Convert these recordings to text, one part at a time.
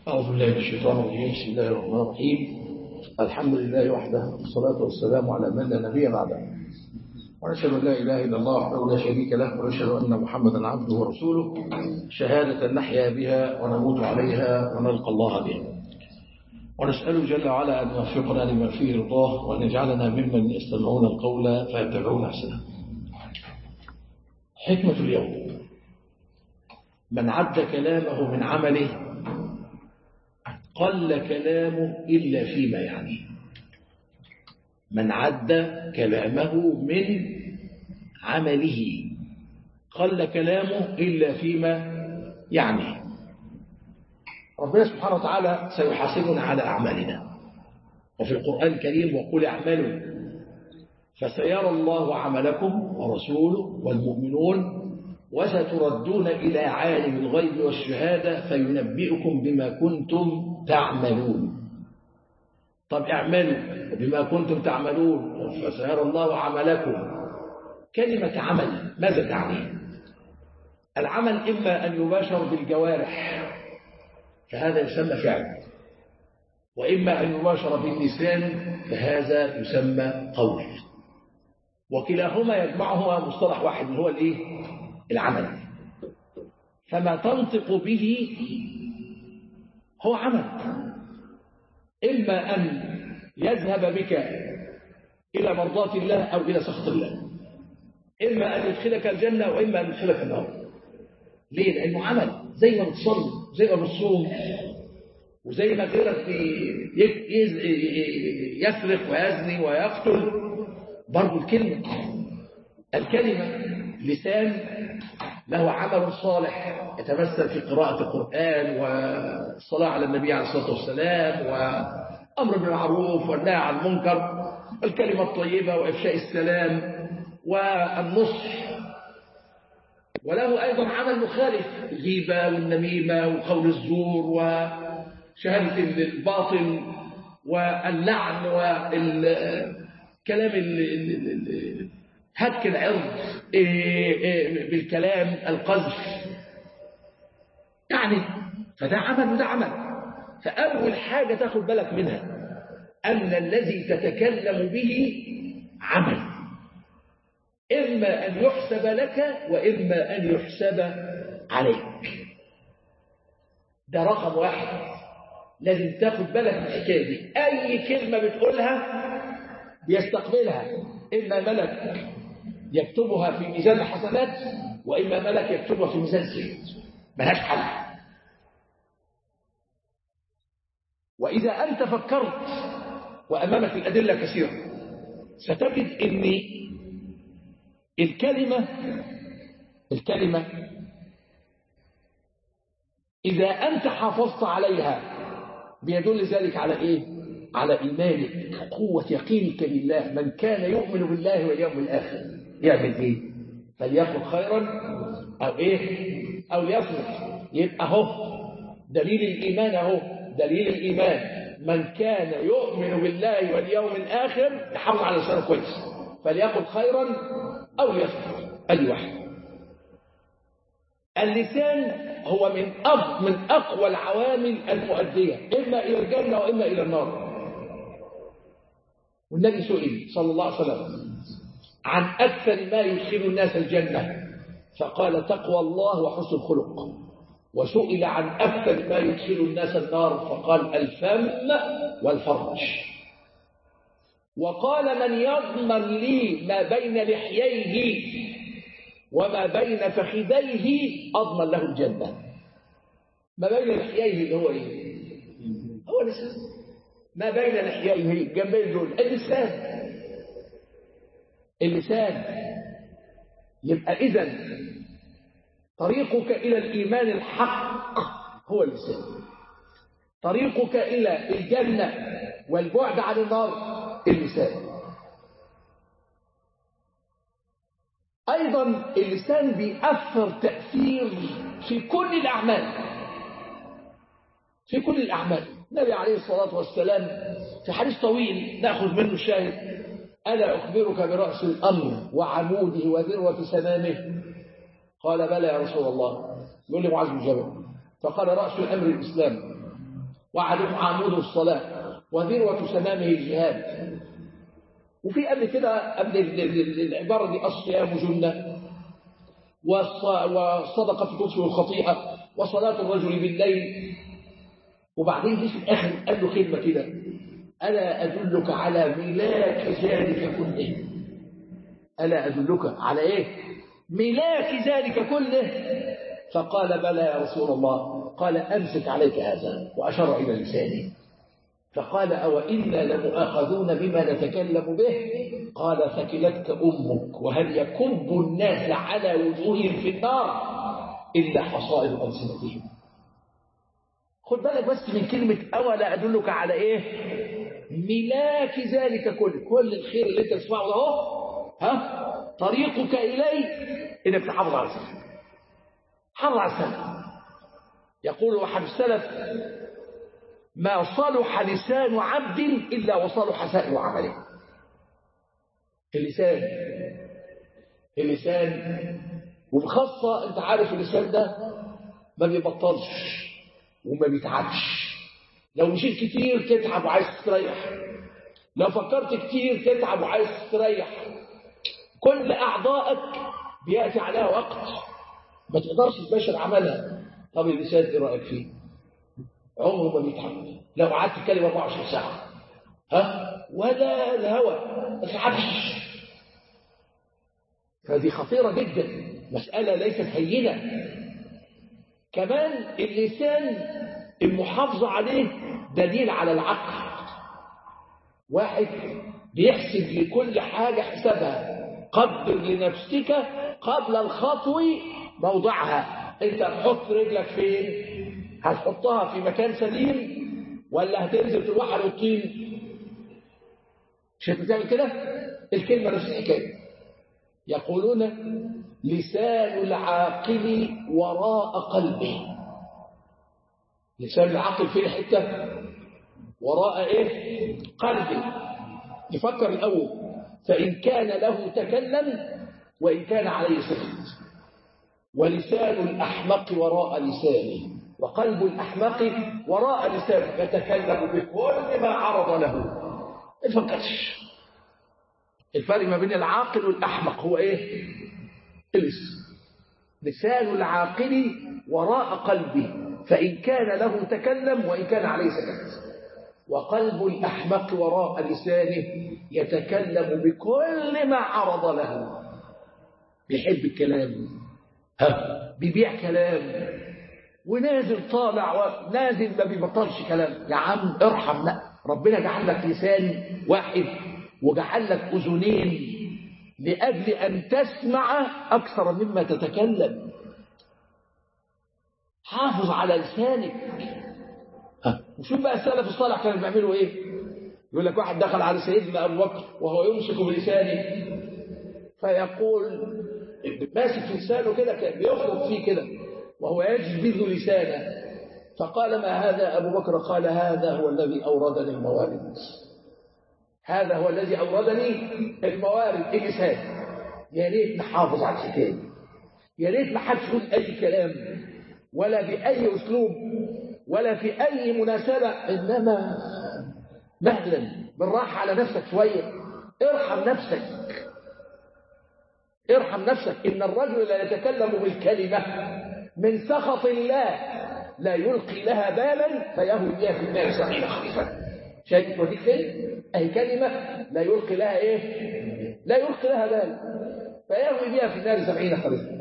أعوذ بالله من الشيطان الرجيم. بسم الله الرحمن الرحيم. الحمد لله وحده والصلاة والسلام على من لا نبي بعده، ونشهد أن لا إله إلا الله وحده لا شريك له، ونشهد أن محمدا عبده ورسوله شهادة نحيا بها ونموت عليها ونلقى الله بها. ونسأله جل وعلا أن يوفقنا لما فيه رضاه، وأن يجعلنا ممن يستمعون القول فيتبعون أحسنه. حكمة اليوم: من عد كلامه من عمله قل كلامه إلا فيما يعنيه. من عد كلامه من عمله قل كلامه إلا فيما يعنيه. ربنا سبحانه وتعالى سيحاسبنا على أعمالنا، وفي القرآن الكريم وقل اعملوا فسيرى الله عملكم ورسوله والمؤمنون وستردون إلى عالم الغيب والشهادة فينبئكم بما كنتم تعملون. طب اعملوا بما كنتم تعملون فسيرى الله عملكم. كلمة عمل ماذا تعني؟ العمل إما أن يباشر بالجوارح فهذا يسمى فعل، وإما أن يباشر باللسان فهذا يسمى قول، وكلاهما يجمعهما مصطلح واحد هو العمل. فما تنطق به هو عمل، إما أن يذهب بك إلى مرضاة الله أو إلى سخط الله، إما أن يدخلك الجنة وإما أن يدخلك النار. ليه؟ لأنه عمل. زي ما بتصلي، زي ما بتصوم، وزي ما غيرك يسرق ويزني ويقتل، برضو الكلمة لسان له عمل صالح يتمثل في قراءة القرآن والصلاة على النبي عليه الصلاة والسلام وأمر بالمعروف والنهي عن المنكر، الكلمة الطيبة وإفشاء السلام والنصح. وله أيضا عمل مخالف: الغيبة والنميمة وقول الزور وشهادة الباطل واللعن والكلام هتك العرض بالكلام، القذف، يعني فده عمل وده عمل. فأول حاجة تاخد بالك منها أن الذي تتكلم به عمل، إما أن يحسب لك وإما أن يحسب عليك. ده رقم واحد، لازم تاخد بالك من الحكاية دي. أي كلمة بتقولها بيستقبلها إما ملك يكتبها في ميزان الحسنات وإما ملك يكتبها في ميزان السيئات، ملهاش حل. وإذا أنت فكرت وأمامك الأدلة كثيرة ستجد أن الكلمة إذا أنت حافظت عليها بيدل ذلك على إيه؟ على إيمانك، قوة يقينك بالله. من كان يؤمن بالله واليوم الآخر يعمل إيه؟ فليقل خيرا أو ليصمت. يبقى أهو دليل الإيمان، أهو دليل الإيمان. من كان يؤمن بالله واليوم الآخر يحافظ على لسانه كويس، فليقل خيرا أو ليصمت. أدي واحد. اللسان هو من أقوى العوامل المؤدية إما إلى الجنة وإما إلى النار. والنبي سئل صلى الله عليه وسلم عن أكثر ما يدخل الناس الجنة فقال تقوى الله وحسن الخلق، وسئل عن أكثر ما يدخل الناس النار فقال الفم والفرج. وقال من يضمن لي ما بين لحييه وما بين فخذيه أضمن له الجنة. ما بين لحييه اللي هو إيه؟ هو اللسان. ما بين لحييه جنبين دول اللسان. يبقى إذن طريقك إلى الإيمان الحق هو اللسان، طريقك إلى الجنة والبعد عن النار اللسان. أيضا اللسان بيأثر تأثير في كل الأعمال. النبي عليه الصلاة والسلام في حديث طويل نأخذ منه الشاهد: ألا أخبرك برأس الأمر وعموده وذروة سنامه؟ قال بلى يا رسول الله. يقول لي معاذ بن جبل، فقال رأس الأمر الإسلام، عمود الصلاة وذروة سنامه الجهاد. وفي قبل كده قبل العبارة دي الصيام جنة، والصدقة تطفئ الخطيئة، وصلاة الرجل بالليل. وبعدين جه في الآخر قال له كلمة كده: ألا أدلك على ملاك ذلك كله؟ ألا أدلك على إيه؟ ملاك ذلك كله. فقال: بلى يا رسول الله. قال: أمسك عليك هذا، وأشار إلى لسانه. فقال: أو إنا لمؤاخذون بما نتكلم به؟ قال: ثكلتك أمك، وهل يكب الناس على وجوههم في النار إلا حصائد ألسنتهم. خد بالك بس من كلمة أولا أدلك على إيه؟ ملاك ذلك كل الخير اللي أنت تسمعه ده طريقك إليه إنك تحافظ على السنة. حافظ على السنة. يقول أحد السلف: ما صلح لسان عبد إلا وصلح سائر عمله. اللسان وبخاصة أنت عارف اللسان ده ما بيبطلش وما بيتعبش. لو مشيت كتير تتعب وعايز تستريح، لو فكرت كتير تتعب وعايز تستريح. كل أعضائك بيأتي عليها وقت ما تقدرش تباشر عملها. طب اللسان ايه رأيك فيه؟ عمره ما بيتعب. لو قعدت تتكلم 24 ساعة ولا الهوى ما تتعبش. فدي خطيرة جدا، مسألة ليست هينة. كمان اللسان المحافظة عليه دليل على العقل. واحد بيحسب لكل حاجة حسابها. قدر لنفسك قبل الخطو موضعها. انت هتحط رجلك فين؟ هتحطها في مكان سليم ولا هتنزل في الوحل والطين؟ مش هتعمل كده؟ الكلمة نفس الحكاية. يقولون: لسان العاقل وراء قلبه. لسان العاقل فين حتة؟ وراء ايه؟ قلبه. يفكر الأول، فإن كان له تكلم وإن كان عليه سكت. ولسان الأحمق وراء لسانه، وقلب الأحمق وراء لسانه، يتكلم بكل ما عرض له. ما تفكرش. الفرق ما بين العاقل والأحمق هو إيه؟ لسان العاقل وراء قلبه، فإن كان له تكلم وإن كان عليه سكت. وقلب الأحمق وراء لسانه يتكلم بكل ما عرض له. بيحب الكلام، بيبيع كلام، ونازل طالع ونازل ما بيبطلش كلام. يا عم ارحم. لا، ربنا جعل لك لسان واحد وجعل لك أذنين لأجل أن تسمع أكثر مما تتكلم. حافظ على لسانك. وشوف بقى السلف الصالح كانوا بيعملوا ايه. يقول لك واحد دخل على سيدنا أبو بكر وهو يمسك بلسانه، فيقول ماسك في لسانه كده، كان بيخرج فيه كده وهو يجبذ لسانه. فقال: ما هذا أبو بكر؟ قال: هذا هو الذي أوردني الموارد. هذا هو الذي أوردني الموارد، اللسان. يا ريت نحافظ على الحكاية. يا ريت ما حدش يقول أي كلام ولا بأي أسلوب ولا في أي مناسبة، إنما مهلا بالراحة على نفسك شوية. ارحم نفسك. ارحم نفسك. إن الرجل لا يتكلم بالكلمة من سخط الله لا يلقي لها بالا فيهوي بها في النار 70 خريفا. شايف وديك فين؟ أي كلمة لا يلقي لها إيه؟ لا يلقي لها بال فيهوي بها في النار 70 خريفا.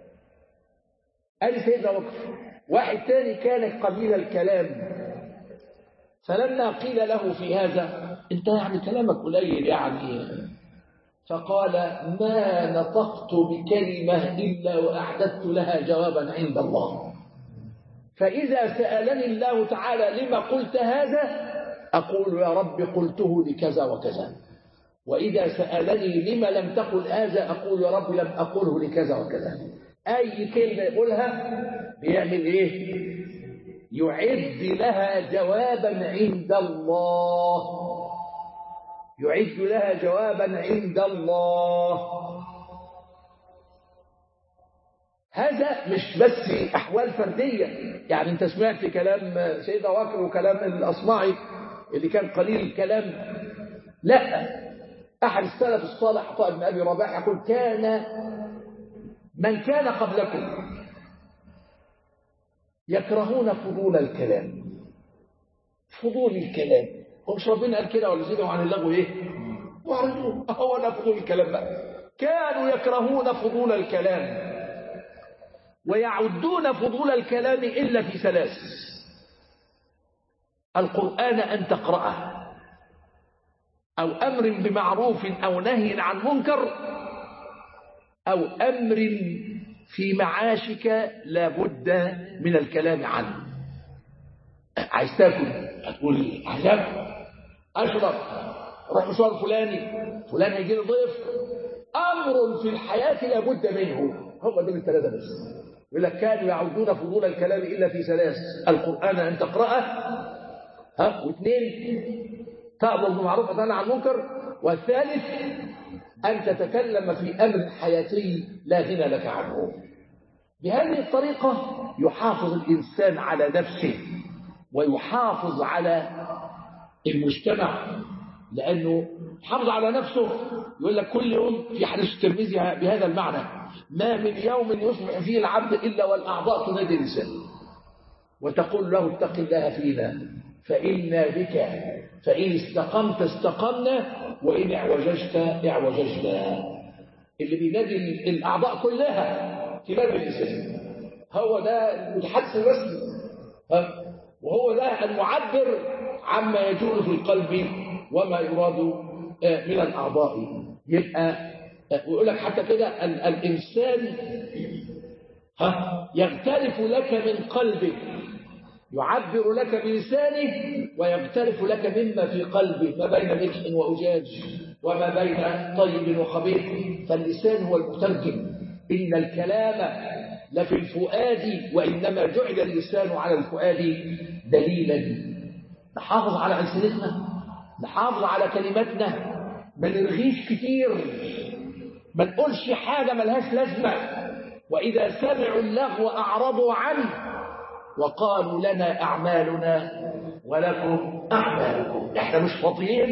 قال سيدنا أبو بكر. واحد تاني كان قليل الكلام، فلما قيل له في هذا: انت يعني كلامك قليل يعني، فقال: ما نطقت بكلمة إلا وأعددت لها جوابا عند الله. فإذا سألني الله تعالى لما قلت هذا أقول: يا رب قلته لكذا وكذا. وإذا سألني لما لم تقل هذا أقول: يا رب لم أقله لكذا وكذا. أي كلمة يقولها بيعمل إيه؟ يعد لها جوابا عند الله. يعد لها جوابا عند الله. هذا مش بس أحوال فردية. يعني أنت سمعت كلام سيدنا بكر وكلام الأصمعي اللي كان قليل الكلام. لا، أحد السلف الصالح عطاء بن أبي رباح يقول كان من كان قبلكم يكرهون فضول الكلام. فضول الكلام، هو مش ربنا قال كده ولا زيدهم عن اللغو ايه؟ وعرضوه، هو ده فضول الكلام بقى. كانوا يكرهون فضول الكلام ويعدون فضول الكلام إلا في ثلاث: القرآن أن تقرأه، أو أمر بمعروف أو نهي عن منكر، أو أمر في معاشك لا بد من الكلام عنه. عايز تاكل، هتقول عايز اكل، اشرب، روح مشوار فلان هيجي له ضيف، امر في الحياه لا بد منه. هم دول الثلاثه بس. يقول لك كانوا يعودون فضول الكلام الا في ثلاث: القران ان تقراه، واثنين تأمر بالمعروف وتنهى عن المنكر، والثالث أن تتكلم في أمر حياتي لا غنى لك عنه. بهذه الطريقة يحافظ الإنسان على نفسه ويحافظ على المجتمع، لأنه حافظ على نفسه. يقول لك كل يوم في حديث الترمذي بهذا المعنى: ما من يوم يصبح فيه العبد إلا والأعضاء تنادي لسانه وتقول له اتق الله فينا فإنا بك، فإن استقمت استقمنا وإن اعوججت اعوججنا. اللي بينادي الأعضاء كلها تنادي اللسان، هو ده المتحدث الرسمي، وهو ده المعبر عما يجول في القلب وما يراد من الأعضاء. يبقى ويقول لك حتى كده الإنسان يغترف لك من قلبه، يعبر لك بلسانه ويغترف لك مما في قلبه، ما بين ملح وأجاج وما بين طيب وخبيث. فاللسان هو المترجم. إن الكلام لفي الفؤاد وإنما جعل اللسان على الفؤاد دليلا. نحافظ على ألسنتنا، نحافظ على كلماتنا، ما نرغيش كتير، ما نقولش حاجة ملهاش لازمة. وإذا سمعوا اللغو أعرضوا عنه وقالوا لنا أعمالنا ولكم أعمالكم. احنا مش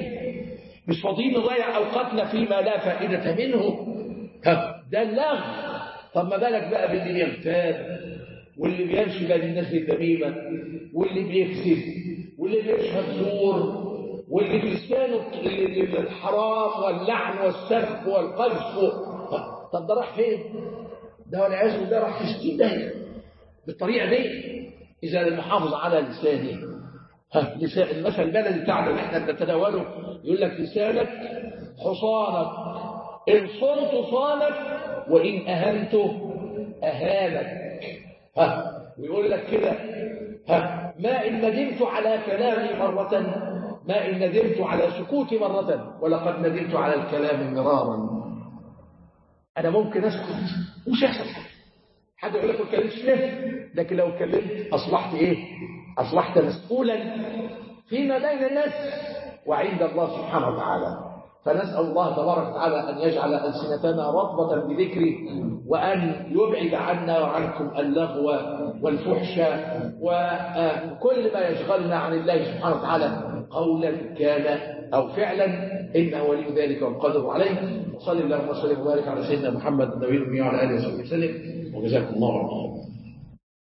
فاضيين نضيع أوقاتنا فيما لا فائدة منه. ده اللغو. طب ما بالك بقى باللي بيغتاب واللي بيمشي بين الناس الذميمة واللي بيكذب واللي بيشهد زور واللي بلسانه الحرام واللعن والسب والقذف. طب ده راح فين؟ ده والعياذ بالله راح في 60 داهية بالطريقة دي إذا لم يحافظ على لسانه. لسان المثل البلدي بتاعنا اللي احنا بنتداوله يقول لك لسانك حصانك، إن صنت صانك وإن أهنته أهانك. ويقول لك كده: ما إن ندمت على كلامي مرة، ما إن ندمت على سكوتي مرة، ولقد ندمت على الكلام مرارا. أنا ممكن أسكت ومش هيحصل حد يقول لك ما اتكلمتش ليه، لكن لو اتكلمت أصبحت إيه؟ أصبحت مسؤولا فيما بين الناس وعند الله سبحانه وتعالى. فنسأل الله تبارك وتعالى أن يجعل ألسنتنا رطبة بذكره، وأن يبعد عنا وعنكم اللغو والفحش وكل ما يشغلنا عن الله سبحانه وتعالى قولا كان أو فعلا، إنه ولي ذلك والقدر عليه. وصلى الله وسلم وبارك على سيدنا محمد النبي الأمي وعلى آله وصحبه وسلم، وجزاكم الله خيرا.